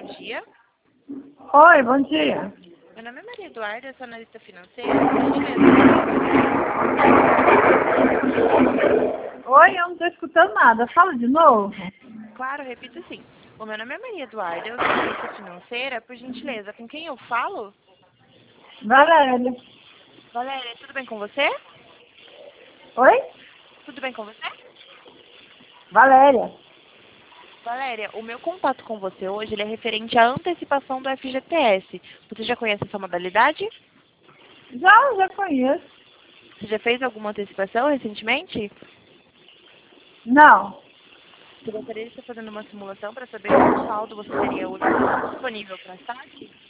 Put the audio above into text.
bom dia. Oi, bom dia. Meu nome é Maria Eduarda, eu sou analista financeira. Por gentileza. Oi, eu não estou escutando nada. Fala de novo. Claro, repito sim. O meu nome é Maria Eduarda, eu sou analista financeira. Por gentileza, com quem eu falo? Valéria. Valéria, tudo bem com você? Oi? Tudo bem com você? Valéria. Valéria, o meu contato com você hoje ele é referente à antecipação do FGTS. Você já conhece essa modalidade? Já conheço. Você já fez alguma antecipação recentemente? Não. Você gostaria de estar fazendo uma simulação para saber qual saldo você teria hoje disponível para saque?